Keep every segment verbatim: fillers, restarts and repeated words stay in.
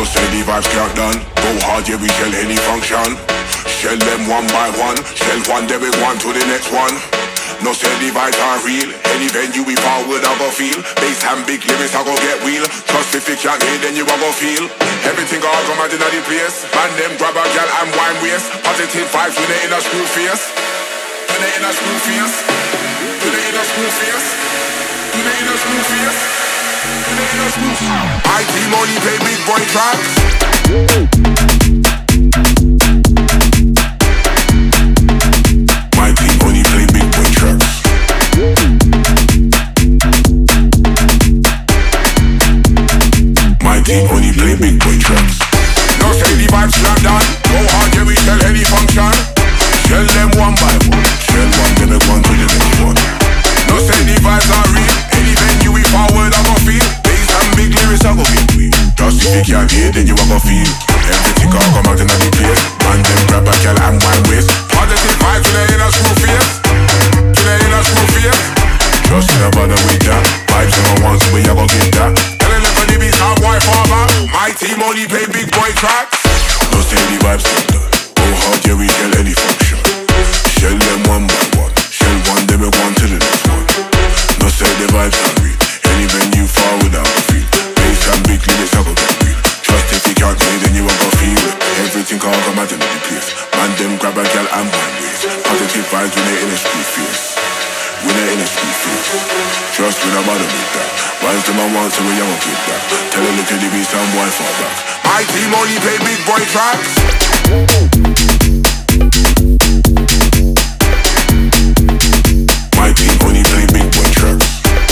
No say the vibes can't done. Go hard, yeah, we shell any function. Shell them one by one. Shell one, then we one to the next one. No say the vibes are real. Any venue we forward, I go feel. Bass and big lyrics, I go get wheel. Trust if you can't hear, then you a go feel. Everything all come out in the place. Man them grab a girl and wine waist. Positive vibes when they in a screw face. When they in a screw face. When they in a screw face. When they in a screw face. When they in a screw face. My team only play big boy tracks. My team only play big boy tracks. My team only play big boy tracks. No say the vibes not done. Go hard, yeah, we tell any function. Shell them one by one. Shell one, then we one to the next one. No say the vibes are real. Any venue we forward, I go feel. Bass and big lyrics, I go get real. Just if you can't hear, then you a go feel. Everything all come out in the place. Man, them grab a girl and wine waist. Positive vibes to the inner screw face. To the inner screw face. Just in a bother with that. Vibes never once, but you go get that. Tell a little the beats how boy farmer. My team only play big boy tracks. No say the vibes not done. Go hard, yeah, we shell any function. Shell them one by one. Shell one, then we one to the next one. No say the vibes are real. Any venue forward, I go feel. Bass and big lyrics, I go get real. Trust if you can't hear, then you a go feel. Everything all come out in the place. Man, them grab a girl and wine waist. Positive vibes when they in a screw face. When they in a screw face. Trust when I'm out of with that. Vibes them I want, so we a go get that. Tell a look at the beats and boy fall back. My team only play big boy tracks. My team only play big boy tracks.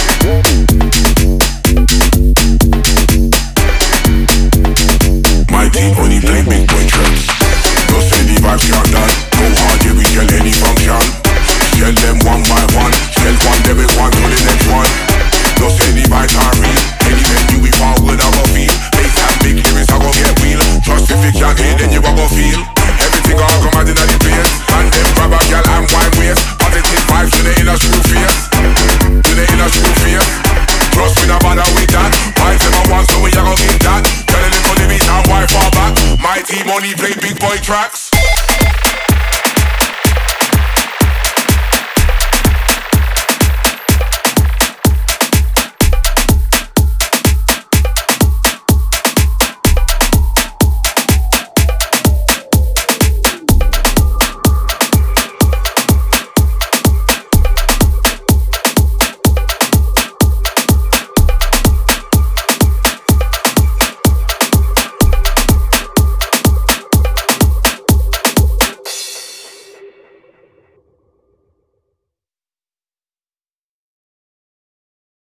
My team only play big boy tracks. No say the vibes can't done. Go hard, yeah, we shell any function. Shell them one by one. Shell one, then we one to the next one. No say the vibes are real. Any venue we forward, I go feel. Bass and big lyrics, I go get wheel. Trust if you can't hear, then you a go feel. Everything all come out in the place. Man, them grab a girl and wine waist. Positive vibes when they in a screw face. When they in a screw face. Trust me, no bother with that. Vibes never once, so we a go get that. Tell a little the beats and why fall back. My team only play big boy tracks.